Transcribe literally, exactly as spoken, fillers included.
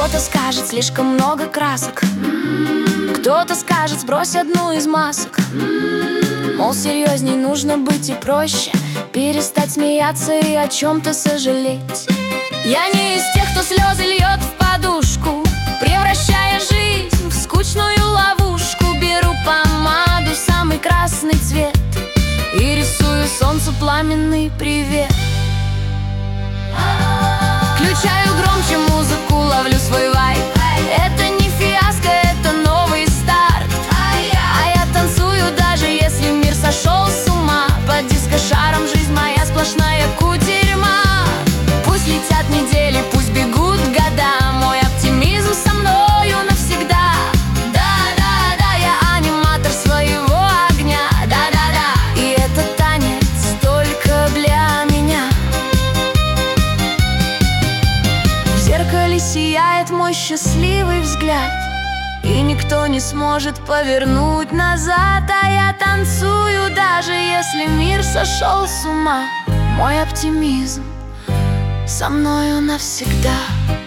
Кто-то скажет, слишком много красок. Кто-то скажет, сбрось одну из масок. Мол, серьезней нужно быть и проще, перестать смеяться и о чем-то сожалеть. Я не из тех, кто слезы льет в подушку, превращая жизнь в скучную ловушку. Беру помаду, самый красный цвет, и рисую солнцу пламенный привет. Включаю громче музыку, ловлю свой вайб. Это не фиаско, это новый старт. А я танцую, даже если мир сошел с ума. Под дискошаром жизнь моя сплошная кутерьма. Пусть летят недели, пусть бегут года, мой оптимизм со мною навсегда. Да-да-да, я аниматор своего огня. Да-да-да, и этот танец только для меня. В зеркале сияет мой счастливый взгляд, и никто не сможет повернуть назад. А я танцую, даже если мир сошел с ума. Мой оптимизм со мною навсегда.